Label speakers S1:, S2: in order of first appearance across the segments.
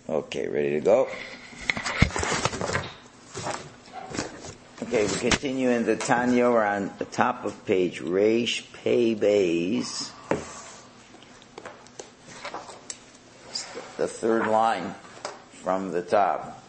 S1: Okay, ready to go? Okay, we continue in the Tanya. We're on the top of page Reish Pei Beis, the third line from the top.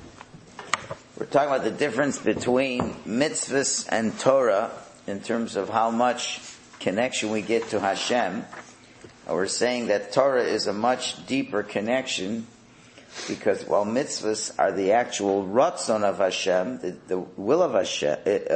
S1: We're talking about the difference between mitzvahs and Torah in terms of how much connection we get to Hashem. We're saying that Torah is a much deeper connection because while mitzvahs are the actual ratzon of Hashem, the will of Hashem,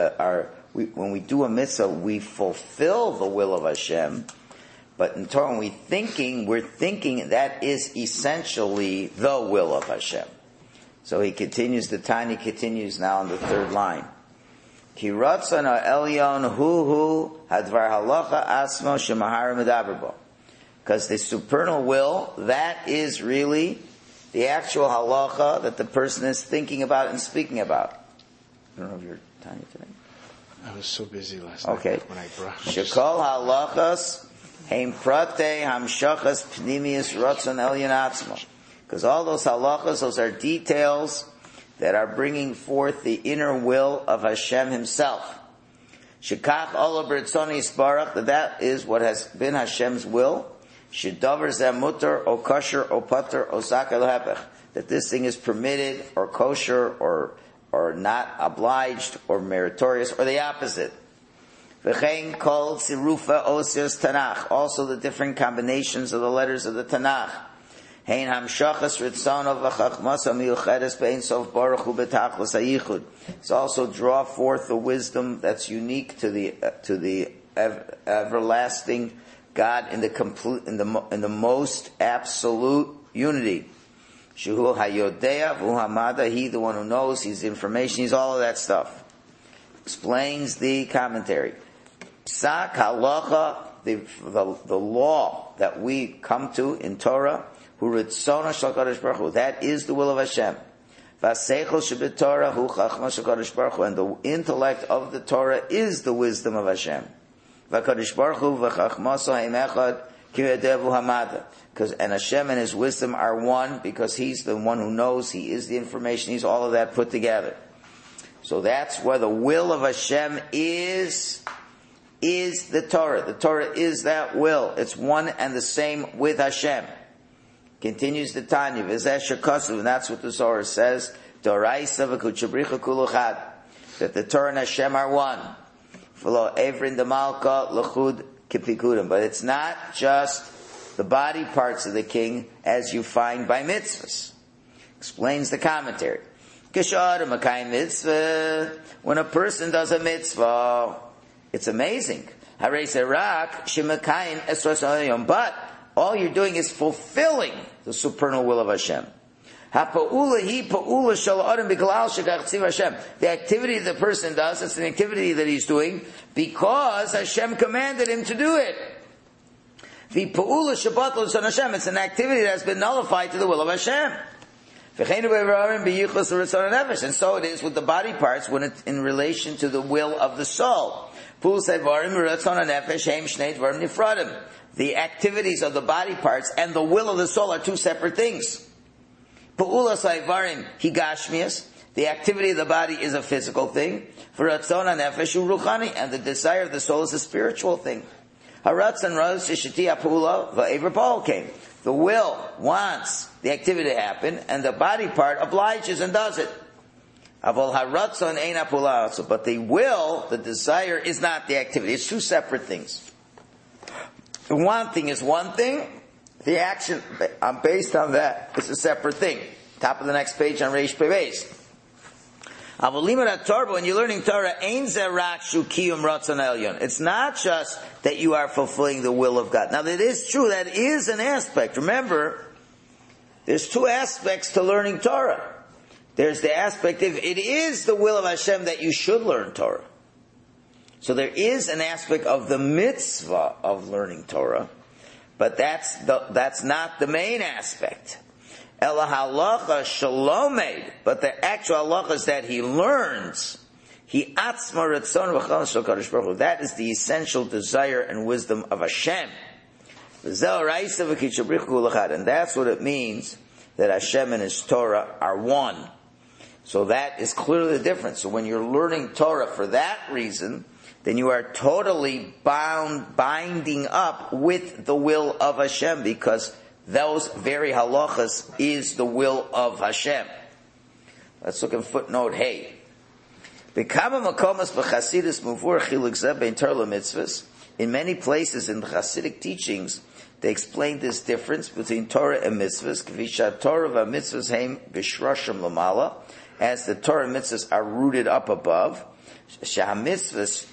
S1: when we do a mitzvah, we fulfill the will of Hashem. But in Torah, when we're thinking that is essentially the will of Hashem. So he continues, the Tanya continues now on the third line. Ki ratzon ha'elyon hu hadvar halacha asmo shemahar medaber bo. Because the supernal will, that is really the actual halacha that the person is thinking about and speaking about. I don't know if you're Tanya today.
S2: I was so busy last night when I brushed.
S1: Shekol halachas heim prate hamshachas pnimius ratzon elyon atzmo. Because all those halachas, those are details that are bringing forth the inner will of Hashem Himself. Shekach ola b'ritzoni yisbarach, that is what has been Hashem's will. Shedavar zeh mutar o kosher o pater o zaka l'hepech, that this thing is permitted or kosher or not obliged or meritorious or the opposite. V'chein kol tzirufa osios Tanakh, also the different combinations of the letters of the Tanakh. Hein hamshachas ritzono v'chachmas ha'miyuchedes be'ein sof baruch hu b'tachlis hayichud. It's also draw forth the wisdom that's unique to the everlasting God in the most absolute unity. Shehu hayodea v'hu hamada, he the one who knows, he's the information, he's all of that stuff. Explains the commentary. Psak halacha, the law that we come to in Torah, hu ritzona shel Kadosh Baruch Hu, that is the will of Hashem. V'aseichel sheb'Torah hu chachma shel Kadosh Baruch Hu, and the intellect of the Torah is the wisdom of Hashem. V'Kadosh Baruch Hu v'chachmaso haim echad ki yodea v'hu hamada. And Hashem and His wisdom are one because He's the one who knows, He is the information, He's all of that put together. So that's where the will of Hashem is the Torah. The Torah is that will. It's one and the same with Hashem. Continues the Tanya, v'zeh shekasu, and that's what the Zohar says, Doraisa v'kuchabricha kuluchad, that the Torah and Hashem are one. V'lo evrin demalka l'chud kipikudim. But it's not just the body parts of the king as you find by mitzvahs. Explains the commentary. Kishar makayim mitzvah, when a person does a mitzvah, it's amazing. Harei serak shemakayim esros alayom, but all you're doing is fulfilling the supernal will of Hashem. The activity the person does, it's an activity that he's doing because Hashem commanded him to do it. It's an activity that has been nullified to the will of Hashem. And so it is with the body parts when it's in relation to the will of the soul. The activities of the body parts and the will of the soul are two separate things. The activity of the body is a physical thing. And the desire of the soul is a spiritual thing. The will wants the activity to happen, and the body part obliges and does it. But the will, the desire, is not the activity. It's two separate things. The one thing is one thing. The action based on that is a separate thing. Top of the next page on Reish Pei Beis. When you're learning Torah, it's not just that you are fulfilling the will of God. Now that is true, that is an aspect. Remember, there's two aspects to learning Torah. There's the aspect of it is the will of Hashem that you should learn Torah. So there is an aspect of the mitzvah of learning Torah, but that's not the main aspect. Ela halacha shalomed, but the actual halacha is that he learns. He atzma ritzon v'chal shel Kadosh Baruch Hu. That is the essential desire and wisdom of Hashem. And that's what it means that Hashem and His Torah are one. So that is clearly the difference. So when you're learning Torah for that reason, then you are totally binding up with the will of Hashem, because those very halachas is the will of Hashem. Let's look at footnote Hey. In many places in the Hasidic teachings, they explain this difference between Torah and mitzvahs. Torah v'mitzvahs heim b'shrashim lamala, as the Torah and mitzvahs are rooted up above. Shahamitzvahs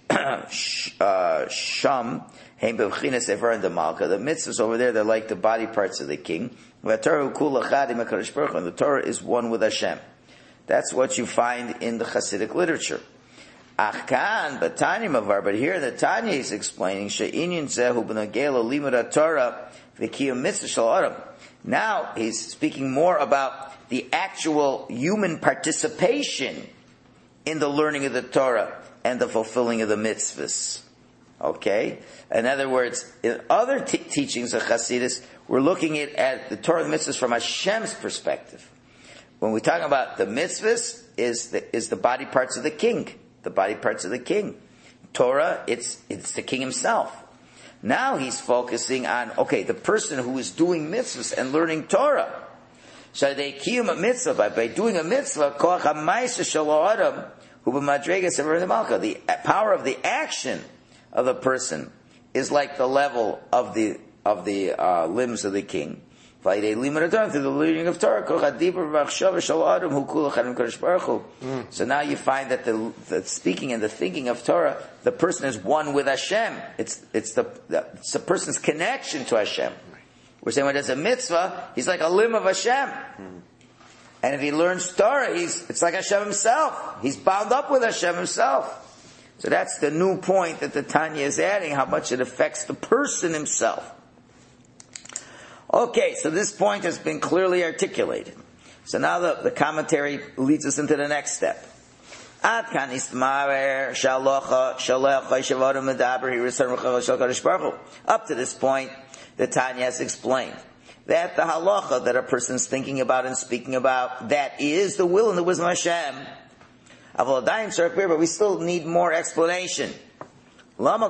S1: sham heim b'chinas ever and the malka. The mitzvahs over there, they're like the body parts of the king. And the Torah is one with Hashem. That's what you find in the Hasidic literature. Achkan, but Tanya Mavar, but here the Tanya is explaining she'inyan zehu b'nagel limud Torah v'kiyum mitzvah shel adam. Now he's speaking more about the actual human participation in the learning of the Torah and the fulfilling of the mitzvahs. Okay? In other words, in other teachings of Hasidus, we're looking at the Torah and the mitzvahs from Hashem's perspective. When we're talking about the mitzvahs, is the body parts of the king. The body parts of the king. Torah, it's the king himself. Now he's focusing on, the person who is doing mitzvahs and learning Torah. So they kiyum a mitzvah, by doing a mitzvah, koach ha'maisa shel ha'adam, hu b'madregas ever the malka. The power of the action of the person is like the level of the limbs of the king. Through the learning of Torah. So now you find that the speaking and the thinking of Torah, the person is one with Hashem. It's the person's connection to Hashem. We're saying when there's a mitzvah, he's like a limb of Hashem. And if he learns Torah, it's like Hashem himself. He's bound up with Hashem himself. So that's the new point that the Tanya is adding, how much it affects the person himself. Okay, so this point has been clearly articulated. So now the commentary leads us into the next step. Up to this point, the Tanya has explained that the halacha that a person's thinking about and speaking about, that is the will and the wisdom of Hashem. But we still need more explanation. Why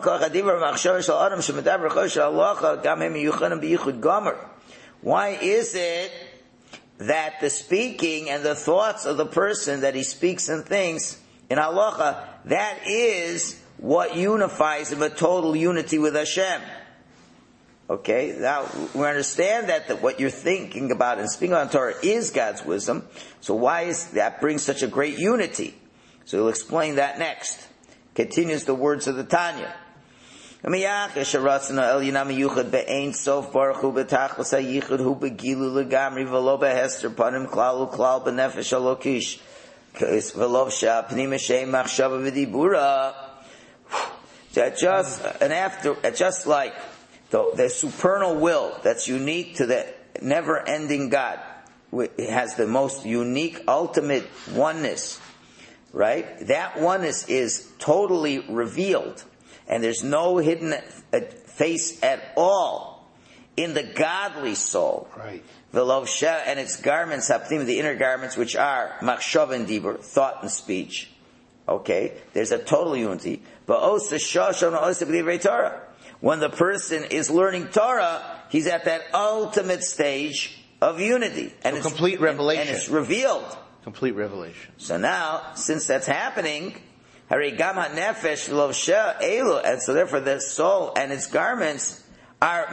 S1: is it that the speaking and the thoughts of the person that he speaks and thinks in halacha, that is what unifies him a total unity with Hashem? Okay, now we understand that what you're thinking about and speaking on Torah is God's wisdom. So why is that brings such a great unity? So he'll explain that next. Continues the words of the Tanya. Just like the supernal will that's unique to the never-ending God, it has the most unique, ultimate oneness, right? That oneness is totally revealed, and there's no hidden face at all in the godly soul.
S2: Right.
S1: And its garments, the inner garments, which are machshava and dibur, thought and speech. Okay, there's a total unity. When the person is learning Torah, he's at that ultimate stage of unity. And
S2: it's complete revelation.
S1: And it's revealed.
S2: Complete revelation.
S1: So now, since that's happening, and so therefore the soul and its garments are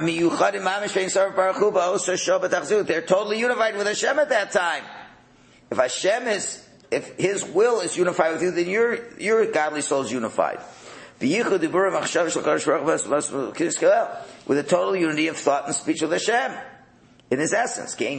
S1: they're totally unified with Hashem at that time. If His will is unified with you, then your godly soul is unified. With a total unity of thought and speech with Hashem in His essence. The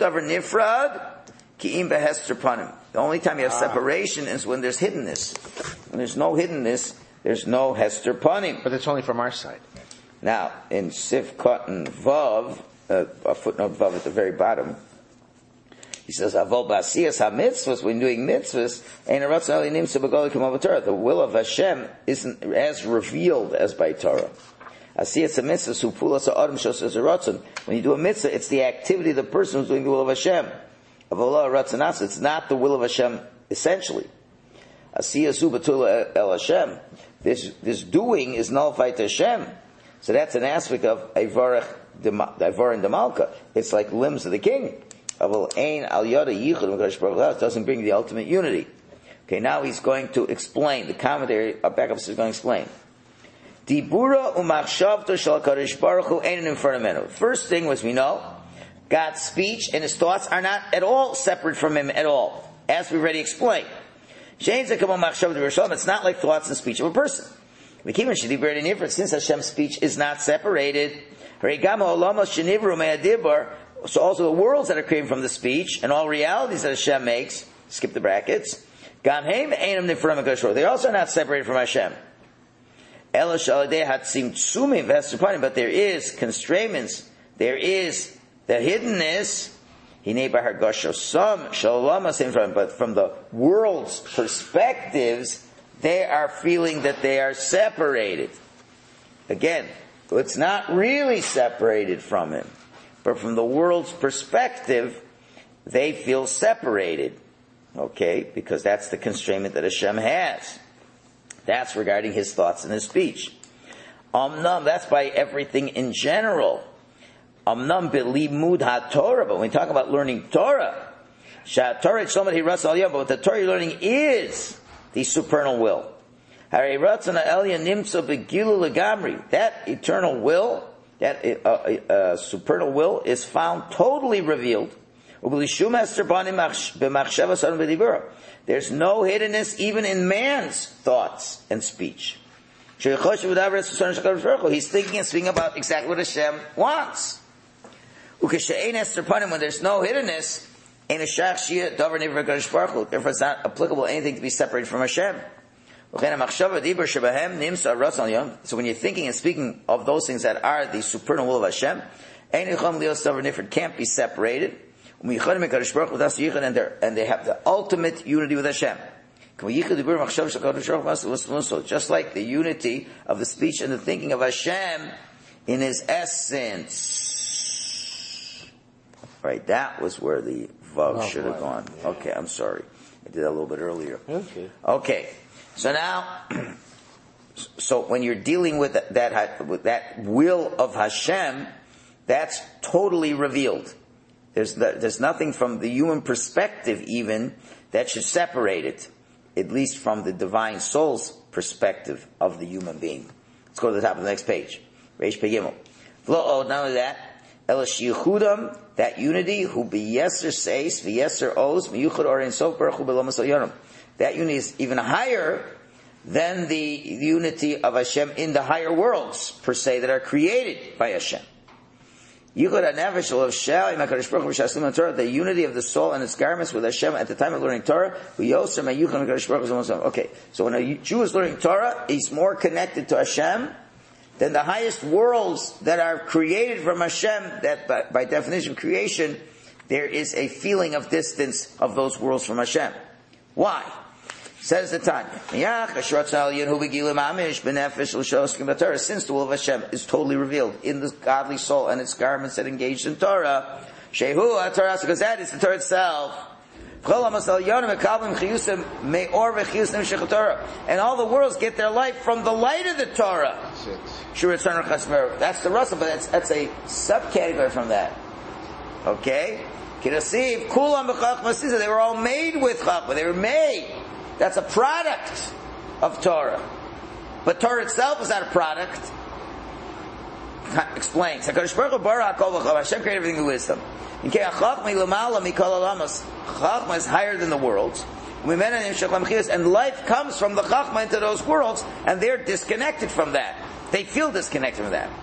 S1: only time you have separation is when there's hiddenness. When there's no hiddenness, there's no hester panim.
S2: But it's only from our side.
S1: Now, in Sif Cotton Vav, a footnote Vav at the very bottom, he says, Avol ba'asiyas ha-mitzvahs, when doing mitzvahs, the will of Hashem isn't as revealed as by Torah. Asiyas a mitzvah, supulas adam shosas ratzon. When you do a mitzvah, it's the activity of the person who's doing the will of Hashem. Of Allah ratzanas, it's not the will of Hashem essentially. Asiyas ubatul el Hashem. This doing is nullified to Hashem. So that's an aspect of Ivarach Demalka. It's like limbs of the king. It doesn't bring the ultimate unity. Okay, now he's going to explain. The commentary, backup is going to explain. Dibura umachshavto shel HaKadosh Baruch Hu ein infernamenu. First thing was, we know, God's speech and his thoughts are not at all separate from him at all, as we already explained. It's not like thoughts and speech of a person. Since Hashem's speech is not separated, so also the worlds that are created from the speech and all realities that Hashem makes, skip the brackets, they also are not separated from Hashem. But there is constraints, there is the hiddenness, but from the world's perspectives, they are feeling that they are separated. Again, it's not really separated from him, but from the world's perspective, they feel separated. Okay, because that's the constraint that Hashem has. That's regarding his thoughts and his speech. That's by everything in general. But when we talk about learning Torah, but what the Torah you're learning is the supernal will. That eternal will, that supernal will is found totally revealed. There's no hiddenness even in man's thoughts and speech. He's thinking and speaking about exactly what Hashem wants. When there's no hiddenness, therefore it's not applicable to anything to be separated from Hashem. So when you're thinking and speaking of those things that are the supernal will of Hashem, can't be separated. And they have the ultimate unity with Hashem. Just like the unity of the speech and the thinking of Hashem in his essence. Right, that was where the Vav should have gone. Okay, I'm sorry. I did that a little bit earlier. Okay. So now, so when you're dealing with that will of Hashem, that's totally revealed. There's nothing from the human perspective even that should separate it, at least from the divine soul's perspective of the human being. Let's go to the top of the next page. Reish Pei Gimel. Not only that, Elashiychudam, that unity, who beyeser seis, beyeser oz, miyuchad orein sof baruch hu b'lo masal yonam. That unity is even higher than the unity of Hashem in the higher worlds, per se, that are created by Hashem. The unity of the soul and its garments with Hashem at the time of learning Torah. Okay, so when a Jew is learning Torah, he's more connected to Hashem than the highest worlds that are created from Hashem, that by definition creation, there is a feeling of distance of those worlds from Hashem. Why? Says the Tanya, since the will of Hashem is totally revealed in the godly soul and its garments that engaged in Torah, because that is the Torah itself. And all the worlds get their life from the light of the Torah. That's the Rasa, but that's a subcategory from that. Okay? They were all made with Chachma. They were made. That's a product of Torah. But Torah itself is not a product. Explains. Hashem created everything with wisdom. Chachma is higher than the worlds. And life comes from the Chachma into those worlds, and they're disconnected from that. They feel disconnected from that.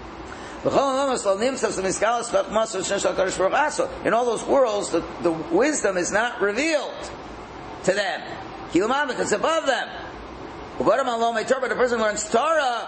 S1: In all those worlds, the wisdom is not revealed to them. It's above them. But the person learns Torah,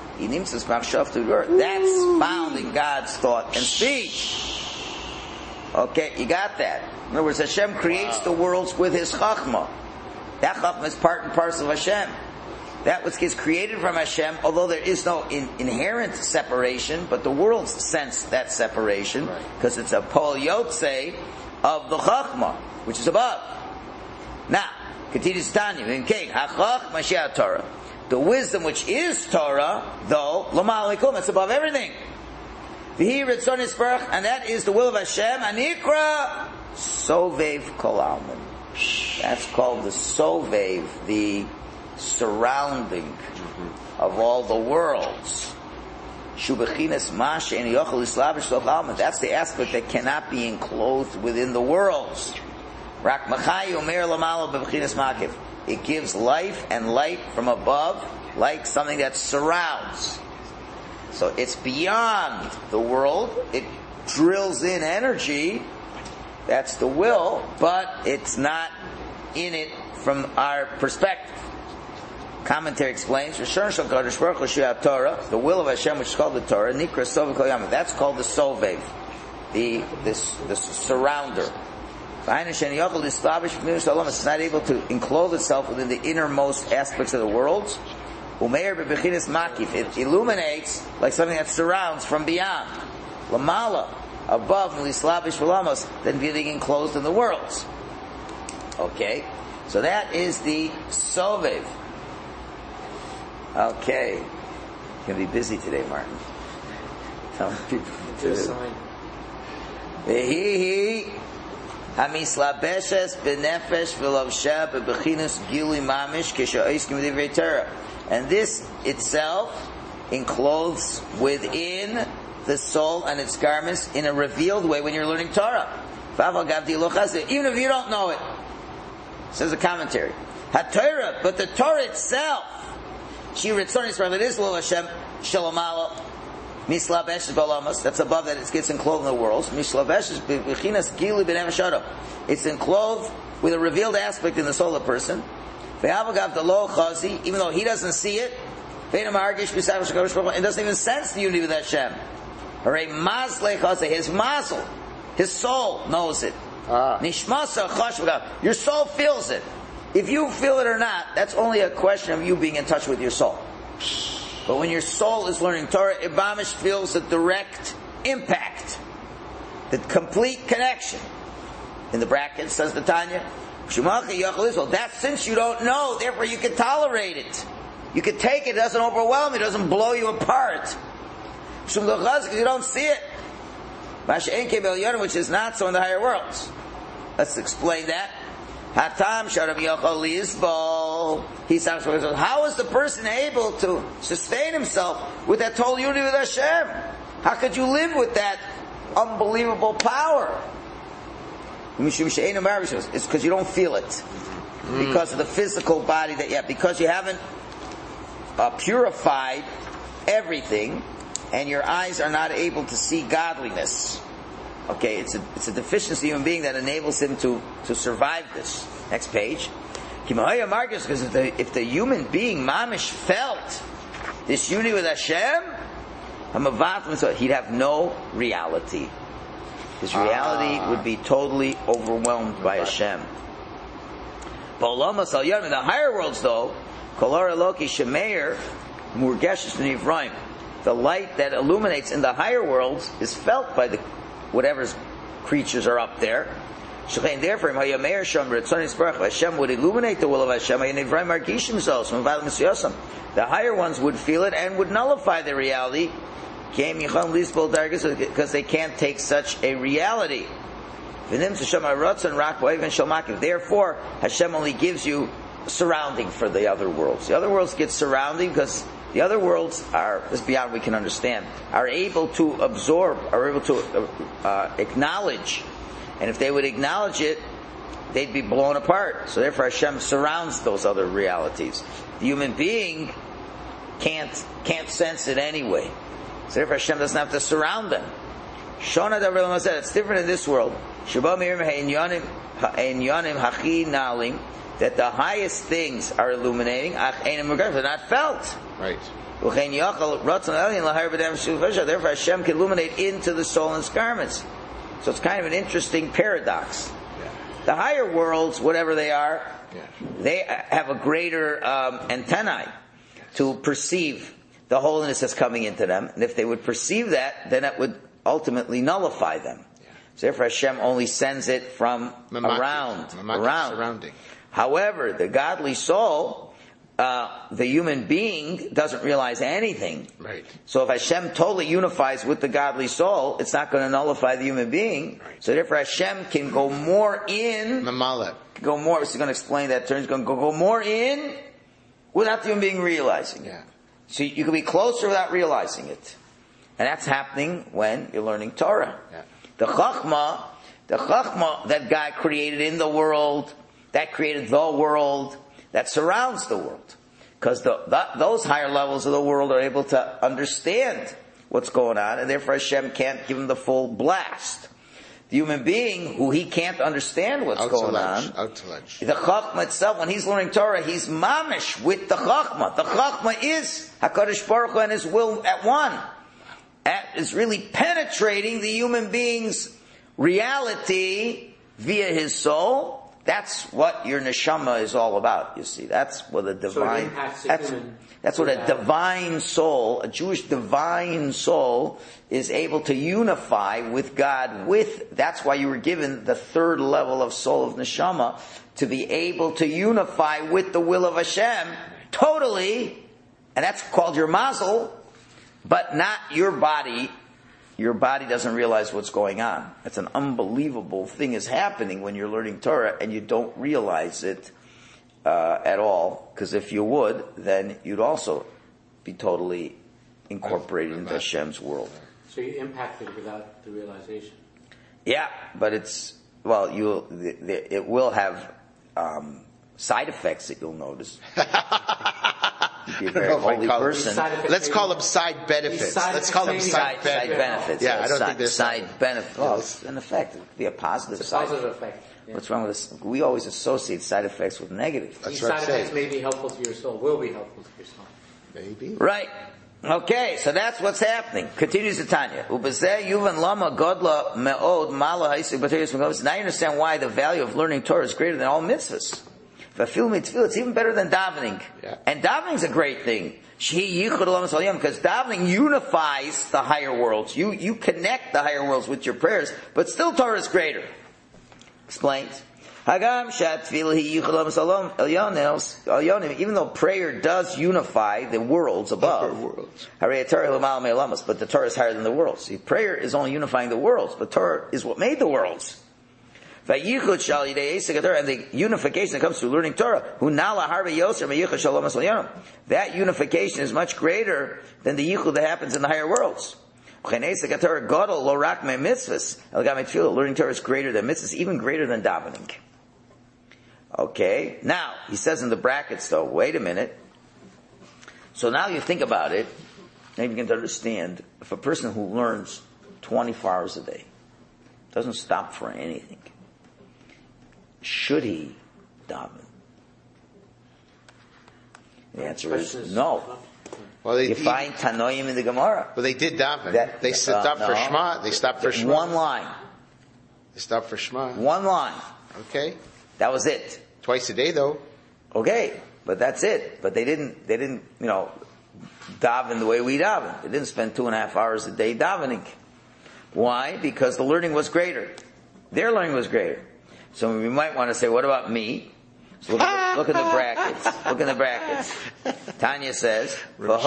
S1: that's found in God's thought and speech. Okay, you got that. In other words, Hashem creates the worlds with His Chachma. That Chachma is part and parcel of Hashem. that which is created from Hashem, although there is no inherent separation, but the worlds sense that separation, because it's a pol yotze of the Chachma, which is above. Now, continues Tanya, Mashiach Torah. The wisdom which is Torah, though, Lamal Likum, it's above everything. V'hi Ritzon Yisbarach, and that is the will of Hashem, Anikra Sovev Kol Almin. That's called the Sovev, the surrounding of all the worlds. Shubechinas Mash and Yochel Islavish Sof Almin. That's the aspect that cannot be enclosed within the worlds. Rak Machai Omer Lamalo Bebechinas Makiv. It gives life and light from above, like something that surrounds. So it's beyond the world. It drills in energy. That's the will, but it's not in it from our perspective. Commentary explains, the will of Hashem, which is called the Torah, Nikra Sovev Kol Yamim. That's called the Sovev, the surrounder. It's not able to enclose itself within the innermost aspects of the worlds. It illuminates like something that surrounds from beyond. Lamala, above, than being enclosed in the worlds. Okay, so that is the Sovev. Okay, you're going to be busy today, Martin. Tell people to Hamislabeshes benefesh v'lovsha bebechinus gili mamish k'sha'iskim v'divrei Torah. And this itself encloses within the soul and its garments in a revealed way when you're learning Torah. Even if you don't know it. Says a commentary. HaTorah, but the Torah itself, she ritzonis from it is lo Hashem shalomalo. Mislavesh balamas, that's above that, it gets enclosed in the worlds. Mislavesh is bechinas gili b'nefesh. It's enclosed with a revealed aspect in the soul of the person. Ve'avagav the lo chazi, even though he doesn't see it. Ve'nam argish b'savash kadosh baruch hu, it doesn't even sense the unity with Hashem. Hooray mazle chazi, his mazel, his soul knows it. Nishmasa chash v'gav, your soul feels it. If you feel it or not, that's only a question of you being in touch with your soul. But when your soul is learning Torah, Ibamish feels the direct impact, the complete connection. In the brackets, says the Tanya, that's since you don't know, therefore you can tolerate it. You can take it, it doesn't overwhelm you, it doesn't blow you apart. Because you don't see it. Which is not so in the higher worlds. Let's explain that. Hatam Sharav Yochel Yisbol. How is the person able to sustain himself with that total unity with Hashem? How could you live with that unbelievable power? It's because you don't feel it. Because of the physical body that you have. Because you haven't purified everything, and your eyes are not able to see godliness. Okay, it's a deficiency in a human being that enables him to survive this. Next page. Because if the human being, mamish, felt this unity with Hashem, he'd have no reality. His reality would be totally overwhelmed by Hashem. In the higher worlds, though, the light that illuminates in the higher worlds is felt by the whatever creatures are up there. Therefore, Hashem would illuminate the will of Hashem. The higher ones would feel it and would nullify the reality because they can't take such a reality. Therefore, Hashem only gives you surrounding for the other worlds. The other worlds get surrounding because the other worlds are, this is beyond we can understand, are able to absorb, are able to acknowledge. And if they would acknowledge it, they'd be blown apart. So therefore Hashem surrounds those other realities. The human being can't sense it anyway. So therefore Hashem doesn't have to surround them. Shona Davar said it's different in this world. That the highest things are illuminating, they're not felt.
S2: Right.
S1: Therefore Hashem can illuminate into the soul and its garments. So it's kind of an interesting paradox.
S2: Yeah.
S1: The higher worlds, whatever they are, they have a greater antennae. to perceive the holiness that's coming into them. And if they would perceive that, then it would ultimately nullify them. So therefore Hashem only sends it from around.
S2: Surrounding.
S1: However, the godly soul, the human being, doesn't realize anything.
S2: Right.
S1: So if Hashem totally unifies with the godly soul, it's not going to nullify the human being.
S2: Right.
S1: So therefore Hashem can go more in.
S2: Mamala.
S1: Go more. He's going to explain that term. He's going to go more in without the human being realizing it.
S2: Yeah.
S1: So you can be closer without realizing it. And that's happening when you're learning Torah.
S2: Yeah.
S1: The Chachma that God created in the world, that created the world, that surrounds the world. Because those higher levels of the world are able to understand what's going on, and therefore Hashem can't give him the full blast. The human being, who he can't understand what's going on, the Chachma itself, when he's learning Torah, he's mamish with the Chachma. The Chachma is HaKadosh Baruch Hu and his will at one. Is really penetrating the human being's reality via his soul. That's what your neshama is all about, you see. That's what a divine, that's what a divine soul, a Jewish divine soul, is able to unify with God with. That's why you were given the third level of soul of neshama, to be able to unify with the will of Hashem totally, and that's called your mazel, but not your body. Your body doesn't realize what's going on. It's an unbelievable thing is happening when you're learning Torah and you don't realize it at all. Because if you would, then you'd also be totally incorporated into Hashem's world.
S3: So you impact it without the realization.
S1: Yeah, but it will have side effects that you'll notice. Be a very holy person.
S2: Let's call them side benefits. Let's call them side benefits.
S1: Yeah,
S2: I don't think there's
S1: side benefits. Well, it's an effect. It could be a positive side.
S3: Positive effect. Yeah.
S1: What's wrong with this? We always associate side effects with negative.
S3: These side effects may be helpful to your soul. Will be helpful to your soul.
S2: Maybe.
S1: Right. Okay, so that's what's happening. Continues the Tanya. Now you understand why the value of learning Torah is greater than all mitzvahs. It's even better than davening.
S2: Yeah.
S1: And davening's a great thing. Because davening unifies the higher worlds. You connect the higher worlds with your prayers, but still Torah is greater. Explains. Even though prayer does unify the worlds above, but the Torah is higher than the worlds. See, prayer is only unifying the worlds, but Torah is what made the worlds. And the unification that comes through learning Torah, that unification is much greater than the yichud that happens in the higher worlds. Learning Torah is greater than mitzvahs, even greater than davening. Okay, now he says in the brackets though, wait a minute. So now you think about it, now you begin to understand, if a person who learns 24 hours a day doesn't stop for anything, should he daven? The answer is no.
S2: Well,
S1: you find Tanoim in the Gemara.
S2: Well, they did daven. They stopped for Shema. They stopped for Shema.
S1: One line.
S2: They stopped for Shema.
S1: One line.
S2: Okay.
S1: That was it.
S2: Twice a day, though.
S1: Okay, but that's it. But they didn't, daven the way we daven. They didn't spend 2.5 hours a day davening. Why? Because the learning was greater. Their learning was greater. So we might want to say, what about me? So look at the brackets. Look at the brackets. Tanya says, but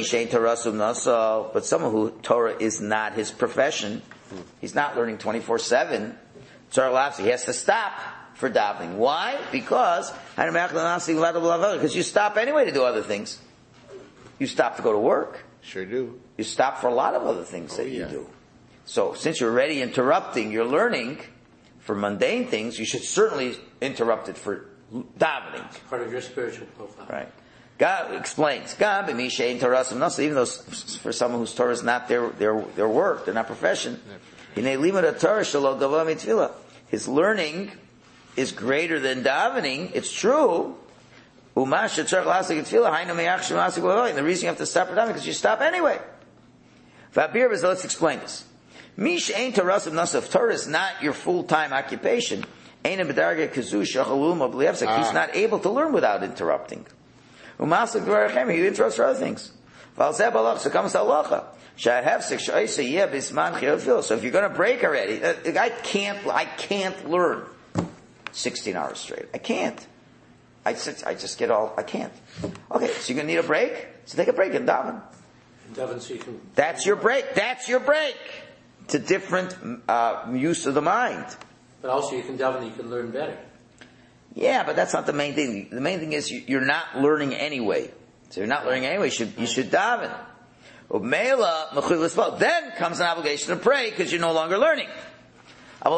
S1: someone who Torah is not his profession, he's not learning 24/7. He has to stop for davening. Why? Because you stop anyway to do other things. You stop to go to work.
S2: Sure do.
S1: You stop for a lot of other things that you do. So since you're already interrupting your learning for mundane things, you should certainly interrupt it for davening.
S3: Part of your spiritual profile.
S1: Right. God explains, even though for someone whose Torah is not their work, their not profession, his learning is greater than davening. It's true. The reason you have to stop for davening is because you stop anyway. Let's explain this. If Torah is not your full-time occupation, he's not able to learn without interrupting. Umasik Dvarachem, you interest for other things. So comes halacha. So if you're going to break already, I can't learn 16 hours straight. I can't. I just get all, I can't. Okay, so you're going to need a break? So take a break and daven. That's your break. That's your break. It's a different use of the mind.
S3: But also you can daven, you can learn better.
S1: Yeah, but that's not the main thing. The main thing is you're not learning anyway. So you're not learning anyway, you should daven. Then comes an obligation to pray because you're no longer learning. But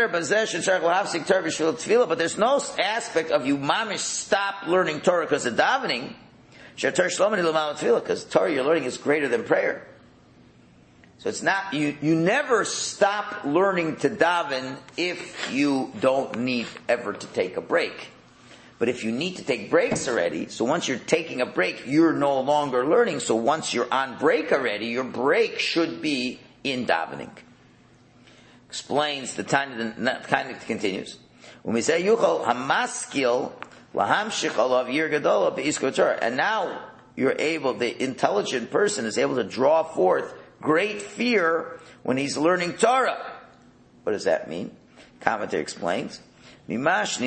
S1: there's no aspect of you mamish stop learning Torah because of davening. Because Torah you're learning is greater than prayer. So it's not, you never stop learning to daven if you don't need ever to take a break. But if you need to take breaks already, so once you're taking a break, you're no longer learning. So once you're on break already, your break should be in davening. Explains the Tanya continues. When we say Yuchal Hamaskil Lahamshich Alav Yir Gadola Be'isko Torah, and now you're able, the intelligent person is able to draw forth great fear when he's learning Torah. What does that mean? Commentary explains. That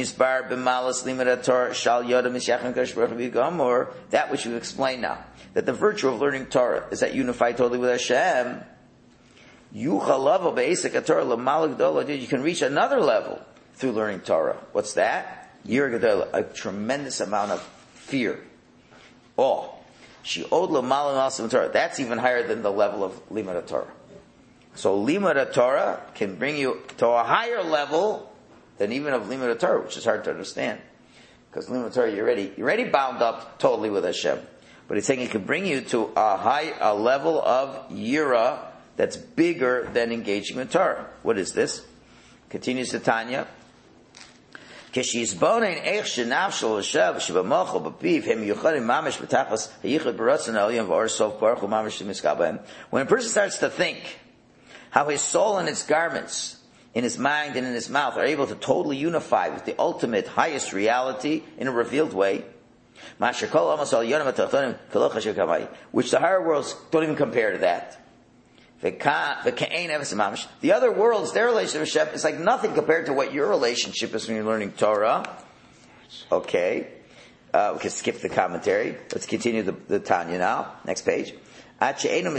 S1: which you explain now, that the virtue of learning Torah is that unified totally with Hashem. You can reach another level through learning Torah. What's that? A tremendous amount of fear, awe. That's even higher than the level of Limud Torah. So Limud Torah can bring you to a higher level than even of Limud Torah, which is hard to understand. Because Limud Torah, you're already bound up totally with Hashem. But it's saying it can bring you to a level of Yira that's bigger than engaging with Torah. What is this? Continues the Tanya. When a person starts to think how his soul and its garments, in his mind and in his mouth, are able to totally unify with the ultimate, highest reality in a revealed way, which the higher worlds don't even compare to that. The other worlds, their relationship with Hashem is like nothing compared to what your relationship is when you're learning Torah. Okay. We can skip the commentary. Let's continue the Tanya now. Next page. With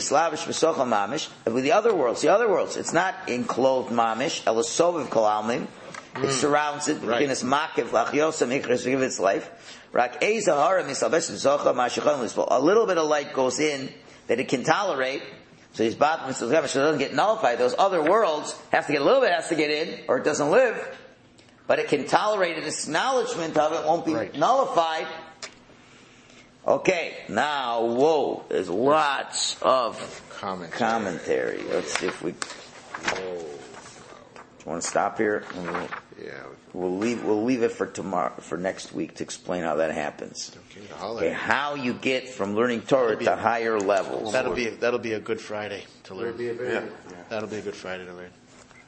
S1: the other worlds, it's not enclosed mamish, it surrounds it, right. Its life. A little bit of light goes in that it can tolerate. So his bottom doesn't get nullified. Those other worlds have to get a little bit, has to get in, or it doesn't live. But it can tolerate it. Its acknowledgement of it won't be nullified. Okay, now, there's lots of commentary. Let's see if we. Want to stop here? We'll leave it for tomorrow, for next week, to explain how that happens. Okay, how you get from learning Torah to higher levels.
S4: That'll be a good Friday to learn. That'll be a good Friday to learn.